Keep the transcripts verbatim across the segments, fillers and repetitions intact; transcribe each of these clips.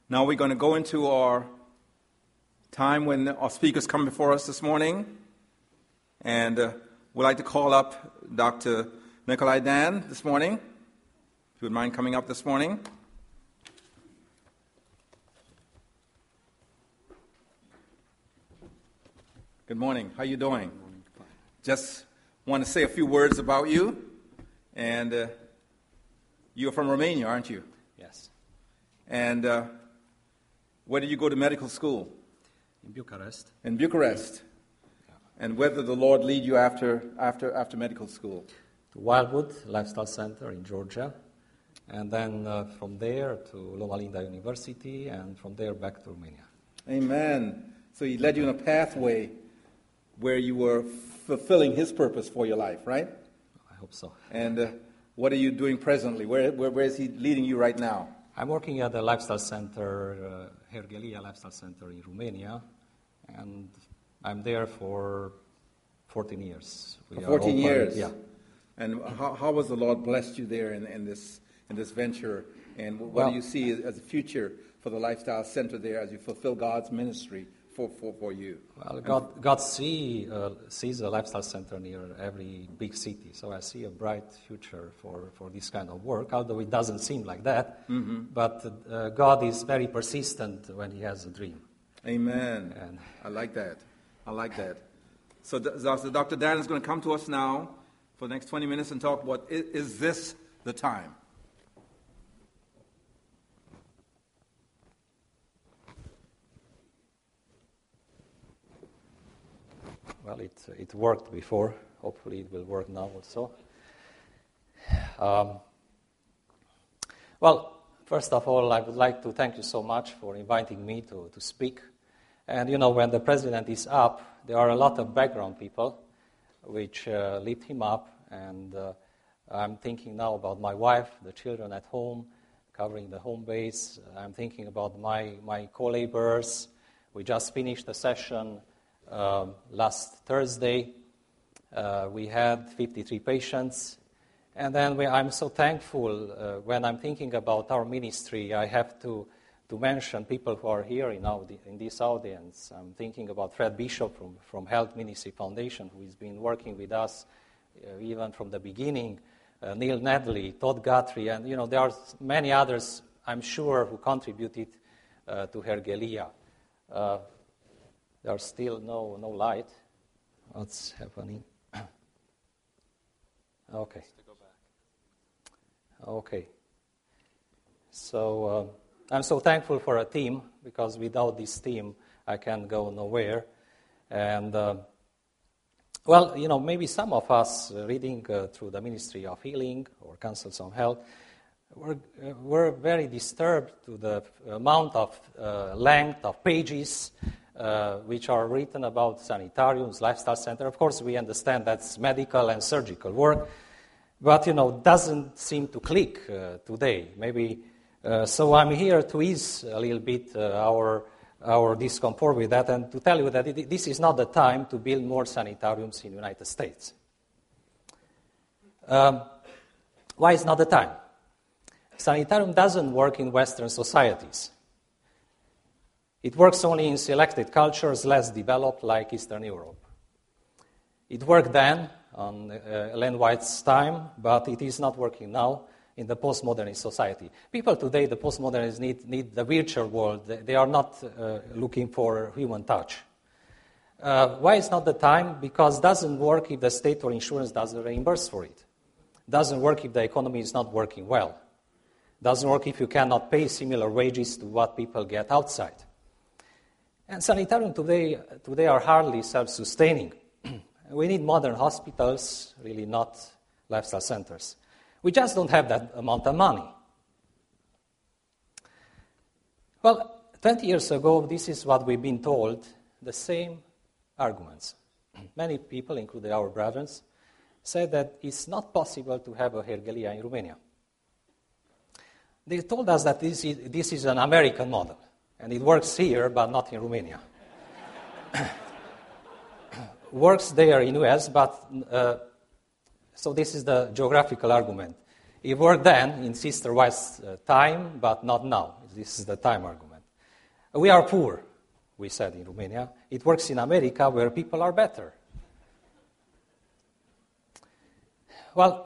Now we're going to go into our time when our speakers come before us this morning. And uh, we'd like to call up Doctor Nikolai Dan this morning. If you would mind coming up this morning. Good morning. How are you doing? Just want to say a few words about you. And uh, you're from Romania, aren't you? Yes. And uh, where did you go to medical school? In Bucharest. In Bucharest. Yeah. And where did the Lord lead you after after after medical school? To Wildwood Lifestyle Center in Georgia. And then uh, from there to Loma Linda University, and from there back to Romania. Amen. So he led you in a pathway where you were fulfilling his purpose for your life, right? I hope so. And uh, what are you doing presently? Where, where where is he leading you right now? I'm working at the Lifestyle Center, uh, Hergelia Lifestyle Center in Romania, and I'm there for fourteen years. We for fourteen years? Yeah. And how, how has the Lord blessed you there in, in this in this venture? And what well, do you see as a future for the Lifestyle Center there as you fulfill God's ministry for, for, for you? Well, God, God see, uh, sees a Lifestyle Center near every big city, so I see a bright future for, for this kind of work, although it doesn't seem like that. Mm-hmm. But uh, God is very persistent when he has a dream. Amen. And I like that. I like that. So, so Doctor Dan is going to come to us now for the next twenty minutes and talk about, is, is this the time? Well, it it worked before. Hopefully it will work now also. Um, well, first of all, I would like to thank you so much for inviting me to, to speak. And, you know, when the president is up, there are a lot of background people which uh, lift him up. And uh, I'm thinking now about my wife, the children at home, covering the home base. I'm thinking about my, my co-laborers. We just finished a session Uh, last Thursday. Uh, we had fifty-three patients. And then we, I'm so thankful uh, when I'm thinking about our ministry, I have to, to mention people who are here in, our, in this audience. I'm thinking about Fred Bishop from, from Health Ministry Foundation, who has been working with us uh, even from the beginning, uh, Neil Nedley, Todd Guthrie, and you know there are many others, I'm sure, who contributed uh, to Hergelia. Uh, There's still no no light. What's happening? Okay. Okay. So uh, I'm so thankful for a team, because without this team, I can go nowhere. And uh, well, you know, maybe some of us uh, reading uh, through the Ministry of Healing or Councils on Health, we're, uh, we're very disturbed to the amount of uh, length of pages Uh, which are written about sanitariums, lifestyle center. Of course, we understand that's medical and surgical work, but, you know, doesn't seem to click uh, today. Maybe, uh, so I'm here to ease a little bit uh, our our discomfort with that, and to tell you that it, this is not the time to build more sanitariums in the United States. Um, why is not the time? Sanitarium doesn't work in Western societies. It works only in selected cultures less developed, like Eastern Europe. It worked then, on uh, Ellen White's time, but it is not working now in the postmodernist society. People today, the postmodernists, need, need the virtual world. They are not uh, looking for human touch. Uh, why is not the time? Because it doesn't work if the state or insurance doesn't reimburse for it. It doesn't work if the economy is not working well. It doesn't work if you cannot pay similar wages to what people get outside. And sanitarium today, today are hardly self-sustaining. We need modern hospitals, really not lifestyle centers. We just don't have that amount of money. Well, twenty years ago, this is what we've been told, the same arguments. Many people, including our brothers, said that it's not possible to have a Hergelia in Romania. They told us that this is, this is an American model. And it works here, but not in Romania. Works there in U S, but uh, so this is the geographical argument. It worked then in Sister White's uh, time, but not now. This is the time argument. We are poor, we said in Romania. It works in America where people are better. Well,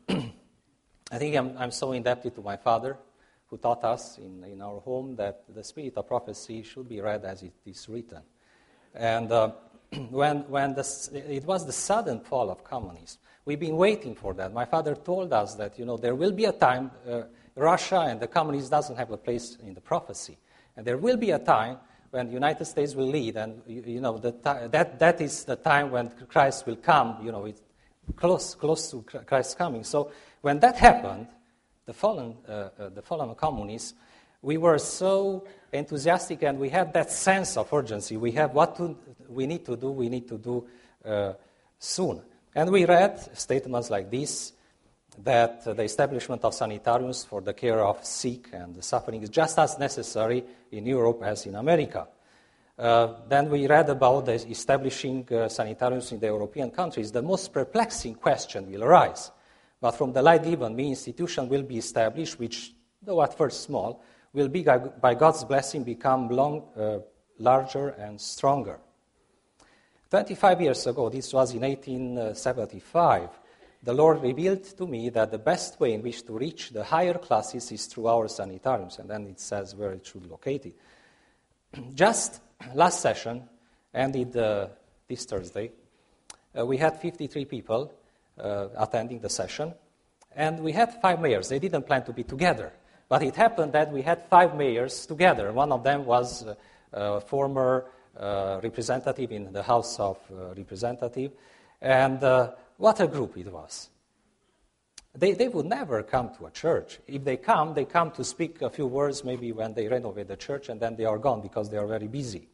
I think I'm, I'm so indebted to my father, who taught us in, in our home that the spirit of prophecy should be read as it is written. And uh, when, when the, it was the sudden fall of communism, we've been waiting for that. My father told us that, you know, there will be a time, uh, Russia and the communists doesn't have a place in the prophecy. And there will be a time when the United States will lead, and, you, you know, the ti- that, that is the time when Christ will come, you know, it's close, close to Christ's coming. So when that happened, the fallen, uh, uh, the fallen communists, we were so enthusiastic, and we had that sense of urgency. We have what to, we need to do, we need to do uh, soon. And we read statements like this, that uh, the establishment of sanitariums for the care of sick and the suffering is just as necessary in Europe as in America. Uh, then we read about the establishing uh, sanitariums in the European countries. The most perplexing question will arise. But from the light given me, institution will be established, which, though at first small, will be, by God's blessing, become long, uh, larger and stronger. twenty-five years ago, this was in eighteen seventy-five, the Lord revealed to me that the best way in which to reach the higher classes is through our sanitariums, and then it says where it should locate it. Just last session, ended uh, this Thursday, uh, we had fifty-three people uh, attending the session, and we had five mayors. They didn't plan to be together, but it happened that we had five mayors together. One of them was uh, a former uh, representative in the House of uh, Representatives, and uh, what a group it was. They, they would never come to a church. If they come, they come to speak a few words maybe when they renovate the church, and then they are gone because they are very busy.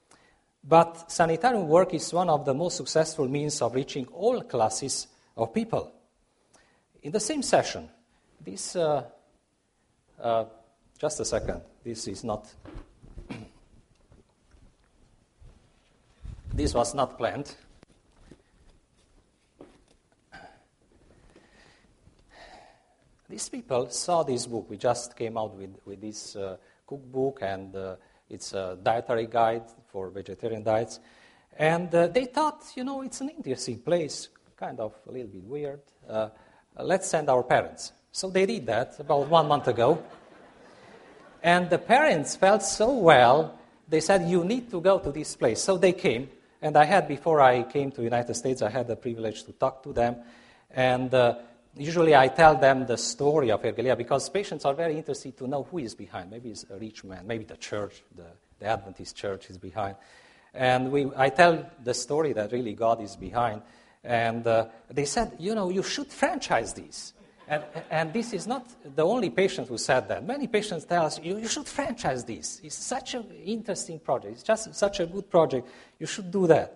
But sanitarium work is one of the most successful means of reaching all classes of people. In the same session, this, uh, uh, just a second, this is not, this was not planned. These people saw this book. We just came out with, with this uh, cookbook, and uh, it's a dietary guide for vegetarian diets. And uh, they thought, you know, it's an interesting place, kind of a little bit weird. Uh, let's send our parents. So they did that about one month ago. And the parents felt so well, they said, you need to go to this place. So they came, and I had, before I came to the United States, I had the privilege to talk to them. And uh, usually I tell them the story of Ergelia because patients are very interested to know who is behind. Maybe it's a rich man, maybe the church, the, the Adventist church is behind. And we, I tell the story that really God is behind. And uh, they said, you know, you should franchise this. And, and this is not the only patient who said that. Many patients tell us, you, you should franchise this. It's such an interesting project. It's just such a good project. You should do that.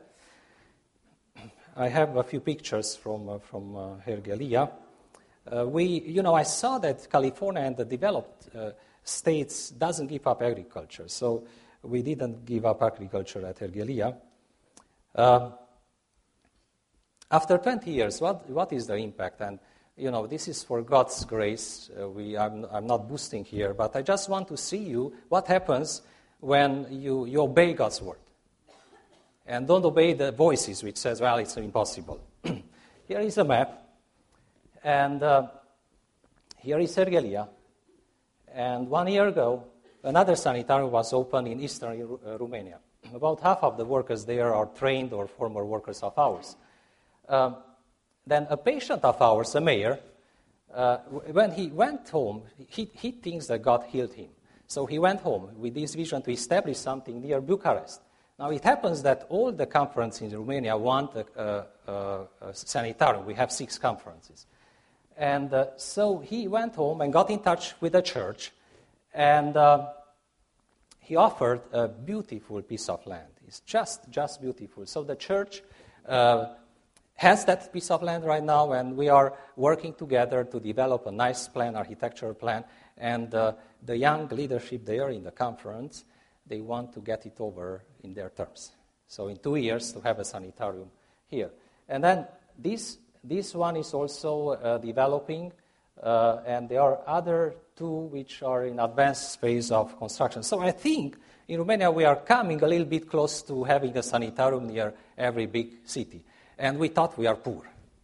I have a few pictures from, uh, from uh, Hergelia. Uh, we, you know, I saw that California and the developed uh, states doesn't give up agriculture, so we didn't give up agriculture at Hergelia. Uh, after twenty years, what, what is the impact? And, you know, this is for God's grace. Uh, we, I'm, I'm not boasting here, but I just want to see you what happens when you, you obey God's word. And don't obey the voices which says, well, it's impossible. Here is a map. And uh, here is Hergelia. And one year ago, another sanitarium was opened in eastern uh, Romania. About half of the workers there are trained or former workers of ours. Um, then a patient of ours, a mayor, uh, when he went home, he, he thinks that God healed him. So he went home with this vision to establish something near Bucharest. Now, it happens that all the conferences in Romania want a, a, a, a sanitarium. We have six conferences. And uh, so he went home and got in touch with the church, and uh, he offered a beautiful piece of land. It's just, just beautiful. So the church uh, has that piece of land right now, and we are working together to develop a nice plan, architectural plan, and uh, the young leadership there in the conference, they want to get it over in their terms. So in two years to have a sanitarium here. And then this This one is also uh, developing uh, and there are other two which are in advanced phase of construction. So I think in Romania we are coming a little bit close to having a sanitarium near every big city. And we thought we are poor.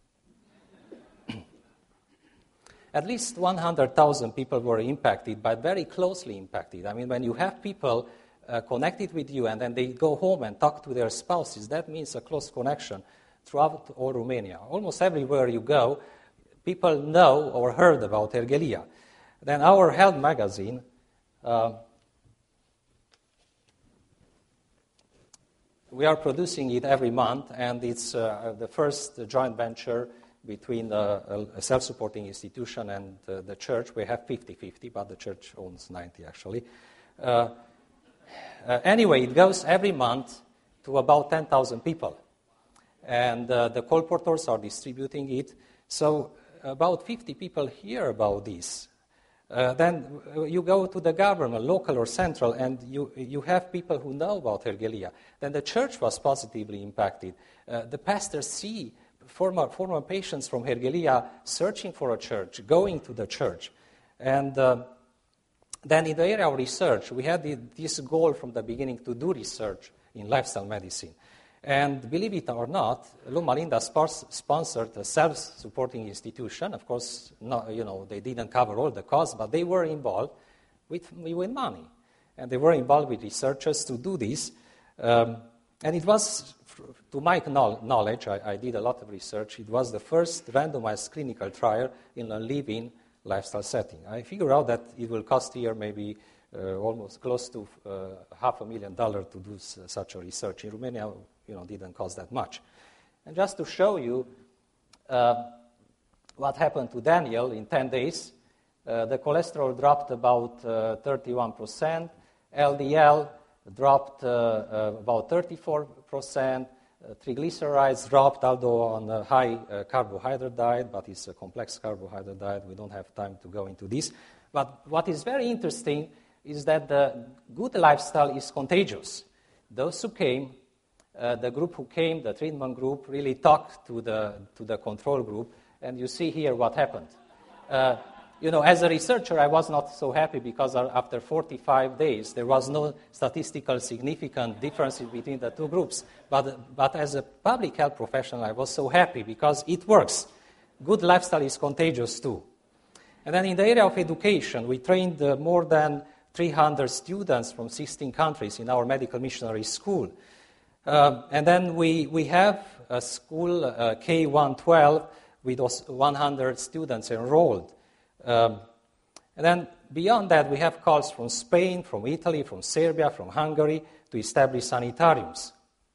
At least one hundred thousand people were impacted, but very closely impacted. I mean, when you have people uh, connected with you and then they go home and talk to their spouses, that means a close connection throughout all Romania. Almost everywhere you go, people know or heard about Hergelia. Then our health magazine, uh, we are producing it every month, and it's uh, the first joint venture between uh, a self-supporting institution and uh, the church. We have fifty-fifty, but the church owns ninety, actually. Uh, uh, anyway, it goes every month to about ten thousand people. And uh, the colporteurs are distributing it. So about fifty people hear about this. Uh, then you go to the government, local or central, and you, you have people who know about Hergelia. Then the church was positively impacted. Uh, the pastors see Former, former patients from Hergelia searching for a church, going to the church. And uh, then in the area of research, we had the, this goal from the beginning to do research in lifestyle medicine. And believe it or not, Loma Linda spars- sponsored a self-supporting institution. Of course, not, you know, they didn't cover all the costs, but they were involved with, with money. And they were involved with researchers to do this. Um, and it was... To my knowledge, I, I did a lot of research, it was the first randomized clinical trial in a live-in lifestyle setting. I figure out that it will cost here maybe uh, almost close to uh, half a million dollars to do s- such a research. In Romania, you know, didn't cost that much. And just to show you uh, what happened to Daniel in ten days, uh, the cholesterol dropped about uh, thirty-one percent, L D L dropped uh, uh, about thirty-four percent, uh, triglycerides dropped, although on a high uh, carbohydrate diet, but it's a complex carbohydrate diet. We don't have time to go into this. But what is very interesting is that the good lifestyle is contagious. Those who came, uh, the group who came, the treatment group, really talked to the, to the control group, and you see here what happened. Uh, You know, as a researcher, I was not so happy because after forty-five days, there was no statistical significant differences between the two groups. But, but as a public health professional, I was so happy because it works. Good lifestyle is contagious too. And then in the area of education, we trained uh, more than three hundred students from sixteen countries in our medical missionary school. Uh, and then we, we have a school, uh, K one twelve, with one hundred students enrolled. Um, and then beyond that, we have calls from Spain, from Italy, from Serbia, from Hungary to establish sanitariums.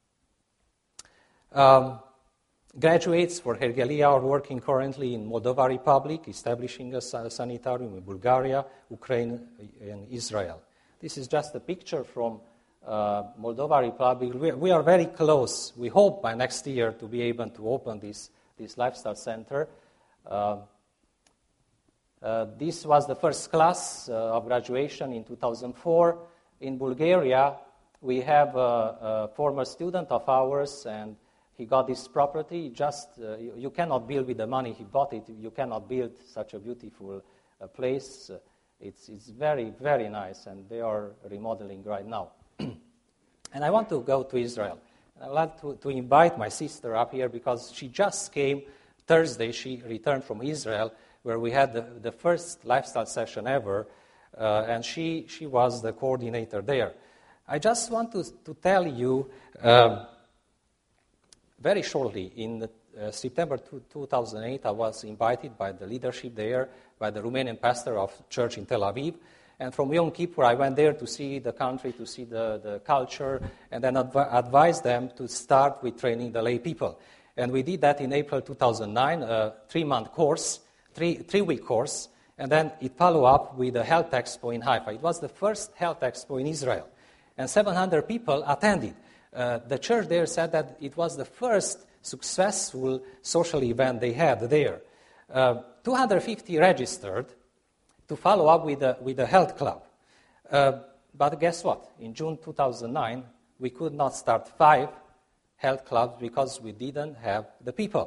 Um, graduates for Hergelia are working currently in Moldova Republic, establishing a sanitarium in Bulgaria, Ukraine, and Israel. This is just a picture from uh, Moldova Republic. We, we are very close. We hope by next year to be able to open this, this lifestyle center. Uh, Uh, this was the first class uh, of graduation in two thousand four. In Bulgaria, we have a, a former student of ours, and he got this property. Just uh, you, you cannot build with the money he bought it. You cannot build such a beautiful uh, place. Uh, it's, it's very, very nice, and they are remodeling right now. And I want to go to Israel. I'd like to, to invite my sister up here because she just came Thursday. She returned from Israel, where we had the, the first lifestyle session ever, uh, and she, she was the coordinator there. I just want to, to tell you um, very shortly, in the, uh, September two thousand eight, I was invited by the leadership there, by the Romanian pastor of church in Tel Aviv, and from Yom Kippur I went there to see the country, to see the, the culture, and then adv- advised them to start with training the lay people. And we did that in April two thousand nine, a three-month course, Three, three-week course, and then it followed up with a health expo in Haifa. It was the first health expo in Israel, and seven hundred people attended. Uh, the church there said that it was the first successful social event they had there. Uh, two hundred fifty registered to follow up with the, with the health club. Uh, but guess what? In June two thousand nine, we could not start five health clubs because we didn't have the people.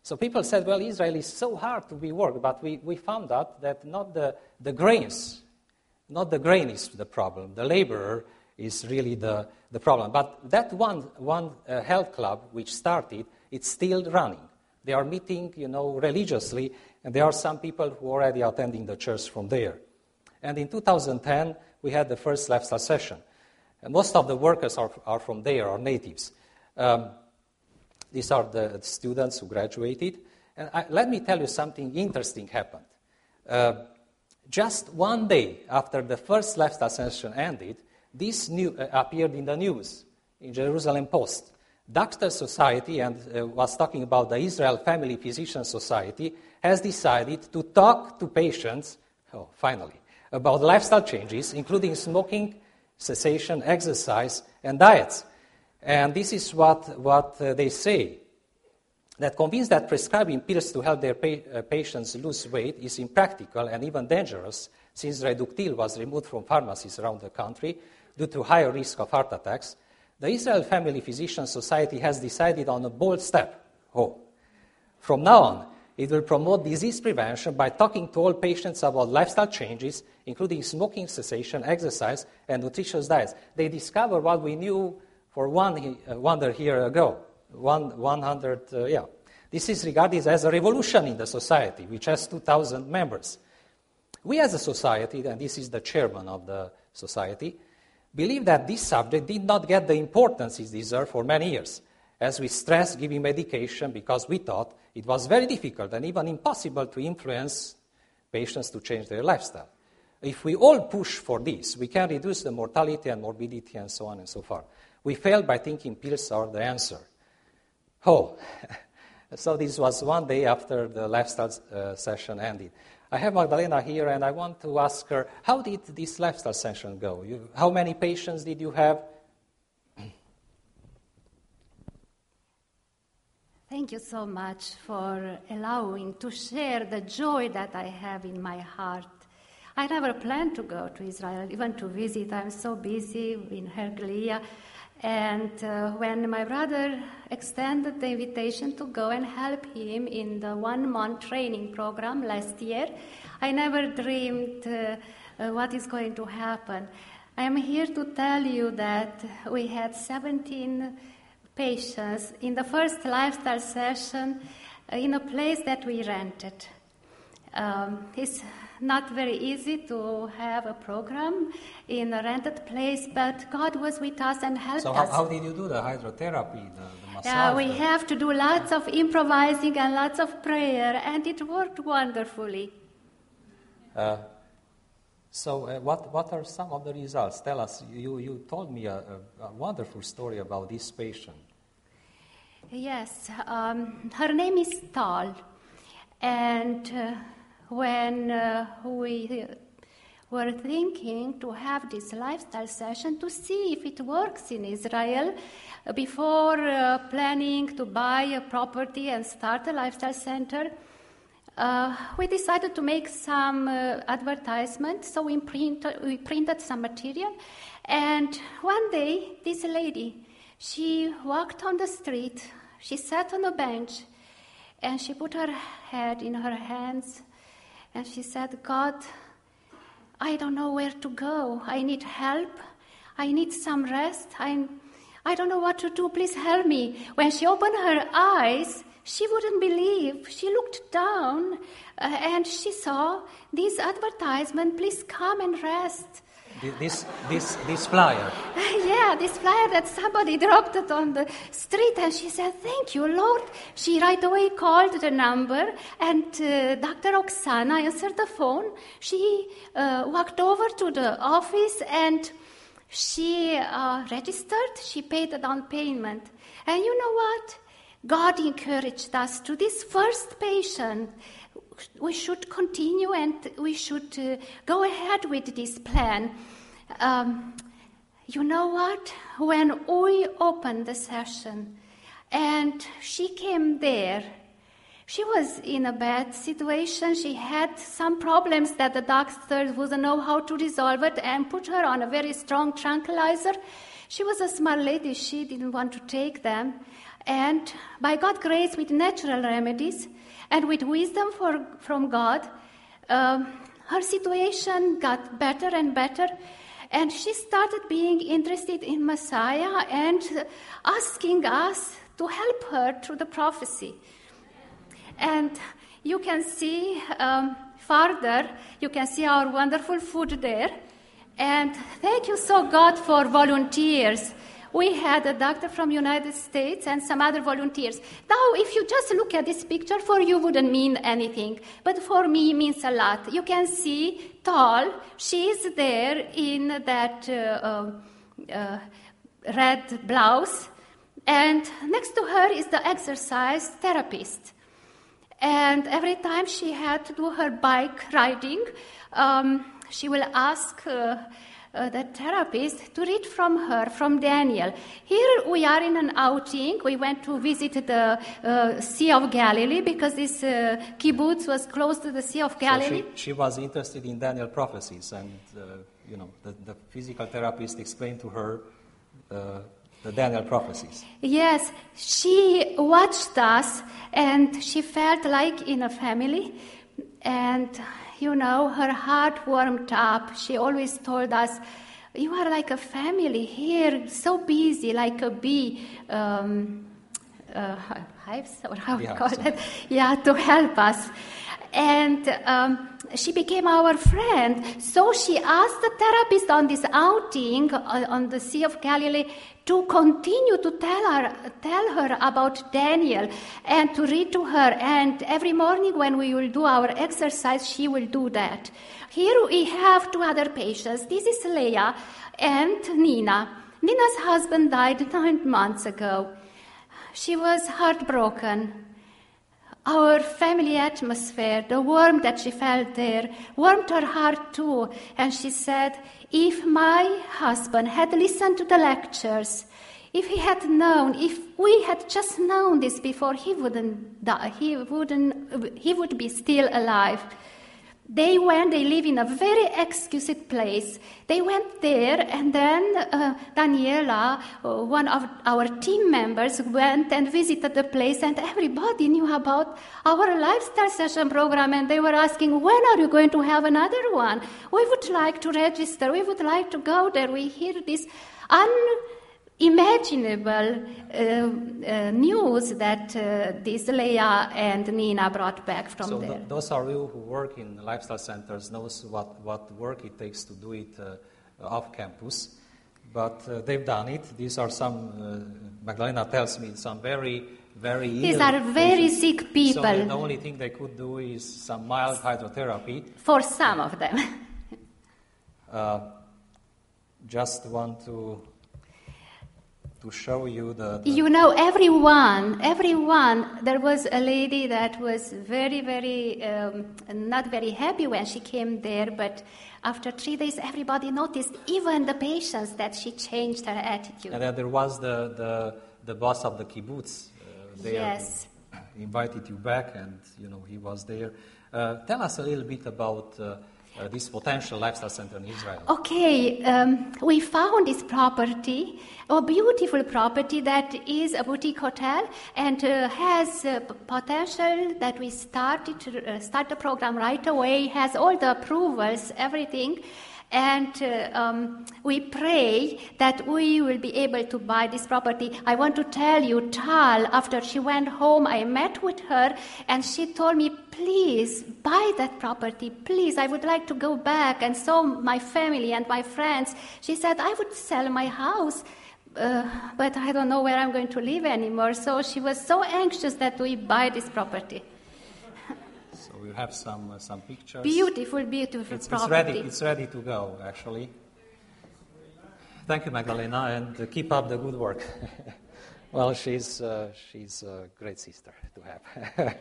So people said, well, Israel is so hard to be worked, but we, we found out that not the, the grains, not the grain is the problem. The laborer is really the, the problem. But that one, one uh, health club which started, it's still running. They are meeting, you know, religiously, and there are some people who are already attending the church from there. And in two thousand ten, we had the first lifestyle session. And most of the workers are, are from there, are natives. Um, these are the students who graduated. And I, let me tell you something interesting happened. Uh, just one day after the first lifestyle session ended, this new, uh, appeared in the news, in Jerusalem Post. Doctor Society, and uh, was talking about the Israel Family Physician Society, has decided to talk to patients, oh, finally, about lifestyle changes, including smoking, cessation, exercise, and diets. And this is what, what uh, they say, that convinced that prescribing pills to help their pa- uh, patients lose weight is impractical and even dangerous, since Reductil was removed from pharmacies around the country due to higher risk of heart attacks, the Israel Family Physician Society has decided on a bold step. Oh, from now on, it will promote disease prevention by talking to all patients about lifestyle changes, including smoking cessation, exercise, and nutritious diets. They discovered what we knew for one uh, wonder year ago, one, one hundred, uh, yeah. This is regarded as a revolution in the society, which has two thousand members. We as a society, and this is the chairman of the society, believe that this subject did not get the importance it deserved for many years, as we stressed giving medication because we thought it was very difficult and even impossible to influence patients to change their lifestyle. If we all push for this, we can reduce the mortality and morbidity and so on and so forth. We failed by thinking pills are the answer. Oh, so this was one day after the lifestyle uh, session ended. I have Magdalena here, and I want to ask her, how did this lifestyle session go? You, how many patients did you have? Thank you so much for allowing to share the joy that I have in my heart. I never planned to go to Israel, even to visit. I'm so busy in Hercleia. And uh, when my brother extended the invitation to go and help him in the one-month training program last year, I never dreamed uh, uh, what is going to happen. I am here to tell you that we had seventeen patients in the first lifestyle session uh, in a place that we rented. Um, it's not very easy to have a program in a rented place, but God was with us and helped so how, us. So how did you do the hydrotherapy, the, the massage? Yeah, we the... have to do lots of improvising and lots of prayer, and it worked wonderfully. Uh, so uh, what, what are some of the results? Tell us. You, you told me a, a, a wonderful story about this patient. Yes, um, her name is Tal, and uh, when uh, we were thinking to have this lifestyle session to see if it works in Israel, uh, before uh, planning to buy a property and start a lifestyle center, uh, we decided to make some uh, advertisement, so we, print, we printed some material, and one day this lady, she walked on the street, she sat on a bench, and she put her head in her hands, and she said, God, I don't know where to go. I need help. I need some rest. I, I don't know what to do. Please help me. When she opened her eyes, she wouldn't believe. She looked down, uh, and she saw this advertisement, please come and rest. This, this, this flyer. Yeah, this flyer that somebody dropped it on the street, and she said, thank you, Lord. She right away called the number, and uh, Doctor Oksana answered the phone. She uh, walked over to the office, and she uh, registered. She paid the down payment. And you know what? God encouraged us to this first patient. We should continue, and we should uh, go ahead with this plan. Um, you know what? When we opened the session and she came there, she was in a bad situation. She had some problems that the doctors wouldn't know how to resolve it and put her on a very strong tranquilizer. She was a smart lady. She didn't want to take them. And by God's grace, with natural remedies and with wisdom for, from God, um, her situation got better and better. And she started being interested in Messiah and asking us to help her through the prophecy. And you can see um, further, you can see our wonderful food there. And thank you so God for volunteers. We had a doctor from United States and some other volunteers. Now, if you just look at this picture, for you wouldn't mean anything. But for me, it means a lot. You can see Tal. She's there in that uh, um, uh, red blouse. And next to her is the exercise therapist. And every time she had to do her bike riding, um, she will ask uh, uh, the therapist to read from her, from Daniel. Here we are in an outing. We went to visit the uh, Sea of Galilee because this uh, kibbutz was close to the Sea of Galilee. So she, she was interested in Daniel prophecies, and uh, you know the, the physical therapist explained to her uh, the Daniel prophecies. Yes, she watched us, and she felt like in a family, and you know, her heart warmed up. She always told us, you are like a family here, so busy, like a bee, um, uh, hives, or how we call it, yeah, to help us. And um, she became our friend. So she asked the therapist on this outing on the Sea of Galilee to continue to tell her, tell her about Daniel and to read to her. And every morning when we will do our exercise, she will do that. Here we have two other patients. This is Leah and Nina. Nina's husband died nine months ago. She was heartbroken. Our family atmosphere, the warmth that she felt there, warmed her heart too. And she said, if my husband had listened to the lectures, if he had known, if we had just known this before, he wouldn't die. He wouldn't. He would be still alive. They went, they live in a very exquisite place. They went there, and then uh, Daniela, uh, one of our team members, went and visited the place, and everybody knew about our lifestyle session program, and they were asking, when are you going to have another one? We would like to register. We would like to go there. We hear this unimaginable uh, uh, news that uh, this Leah and Nina brought back from so there. So th- those of you who work in lifestyle centers knows what, what work it takes to do it uh, off campus. But uh, they've done it. These are some, uh, Magdalena tells me, some very, very These ill are very patients. sick people. So the only thing they could do is some mild hydrotherapy. For some of them. uh, just want to... to show you the, the... You know, everyone, everyone, there was a lady that was very, very, um, not very happy when she came there, but after three days, everybody noticed, even the patients, that she changed her attitude. And then there was the, the, the boss of the kibbutz. Uh, there yes. Invited you back, and, you know, he was there. Uh, tell us a little bit about... Uh, Uh, this potential lifestyle center in Israel. Okay, um, we found this property, a beautiful property that is a boutique hotel and uh, has uh, potential that we started to uh, start the program right away, has all the approvals, everything. And uh, um, we pray that we will be able to buy this property. I want to tell you, Tal, after she went home, I met with her, and she told me, please, buy that property, please. I would like to go back and show my family and my friends. She said, I would sell my house, uh, but I don't know where I'm going to live anymore. So she was so anxious that we buy this property. We have some uh, some pictures. Beautiful, beautiful it's, property. It's ready. It's ready to go. Actually. Thank you, Magdalena, and uh, keep up the good work. Well, she's uh, she's a great sister to have.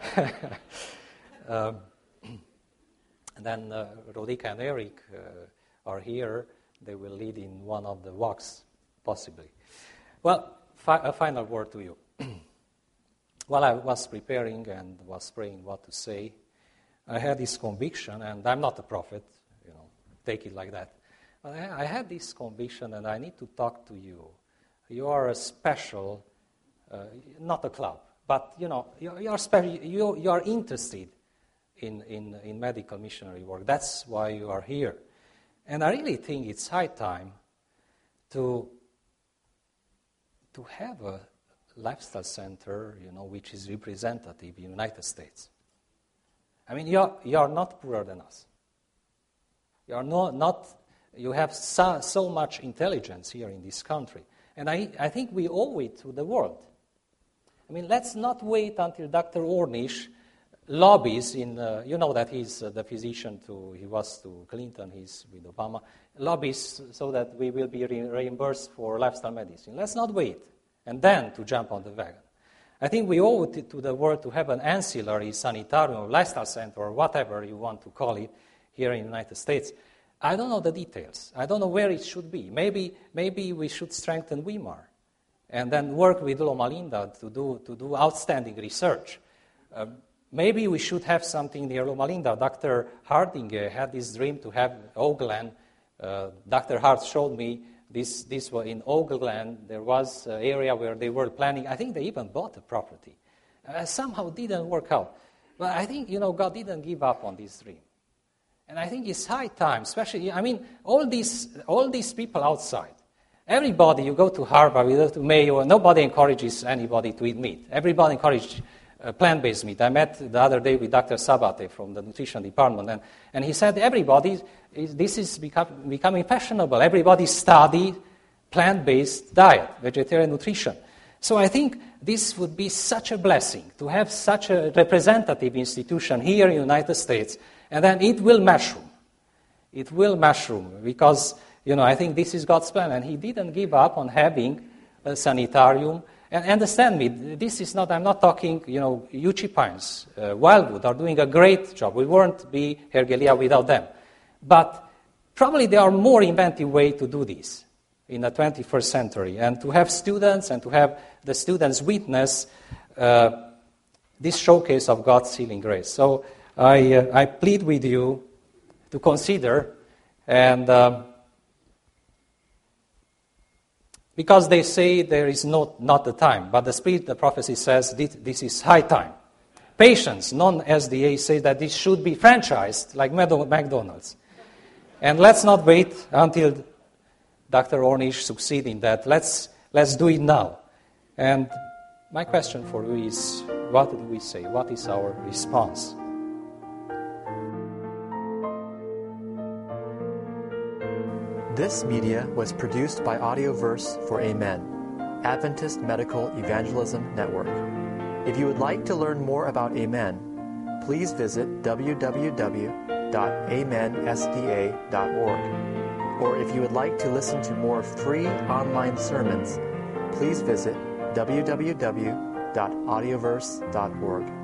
um, and then uh, Rodika and Eric uh, are here. They will lead in one of the walks, possibly. Well, fi- a final word to you. While I was preparing and was praying what to say, I had this conviction, and I'm not a prophet, you know, take it like that. But I had this conviction, and I need to talk to you. You are a special uh, not a club, but you know, you're, you're, spe- you, you're interested in, in, in medical missionary work. That's why you are here. And I really think it's high time to, to have a lifestyle center, you know, which is representative in the United States. I mean, you're, you're not poorer than us. You're not, not you have so, so much intelligence here in this country. And I, I think we owe it to the world. I mean, let's not wait until Doctor Ornish lobbies in, uh, you know that he's uh, the physician to, he was to Clinton, he's with Obama, lobbies so that we will be re- reimbursed for lifestyle medicine. Let's not wait and then to jump on the wagon. I think we owe it to the world to have an ancillary sanitarium or lifestyle center or whatever you want to call it here in the United States. I don't know the details. I don't know where it should be. Maybe, maybe we should strengthen Weimar and then work with Loma Linda to do, to do outstanding research. Uh, maybe we should have something near Loma Linda. Doctor Harding uh, had this dream to have Oakland. Uh, Doctor Hart showed me this, this was in Oakland. There was an area where they were planning. I think they even bought the property. Uh, somehow didn't work out. But I think, you know, God didn't give up on this dream. And I think it's high time, especially, I mean, all these all these people outside, everybody, you go to Harvard, you go to Mayo, nobody encourages anybody to eat meat. Everybody encourages uh, plant-based meat. I met the other day with Doctor Sabate from the nutrition department, and, and he said everybody, is, this is become, becoming fashionable. Everybody study plant-based diet, vegetarian nutrition. So I think this would be such a blessing to have such a representative institution here in the United States. And then it will mushroom. It will mushroom because, you know, I think this is God's plan. And he didn't give up on having a sanitarium. And understand me, this is not, I'm not talking, you know, U C Pines, uh, Wildwood are doing a great job. We wouldn't be Hergelia without them. But probably there are more inventive ways to do this in the twenty-first century. And to have students and to have the students witness uh, this showcase of God's healing grace. So I, uh, I plead with you to consider, and um, because they say there is not, not the time, but the Spirit, the prophecy says this, this is high time. Patients, non-S D A, say that this should be franchised like McDonald's. And let's not wait until Doctor Ornish succeeds in that. Let's, let's do it now. And my question for you is, what do we say? What is our response? This media was produced by Audioverse for Amen, Adventist Medical Evangelism Network. If you would like to learn more about Amen, please visit w w w dot amen s d a dot org. Or if you would like to listen to more free online sermons, please visit w w w dot audioverse dot org.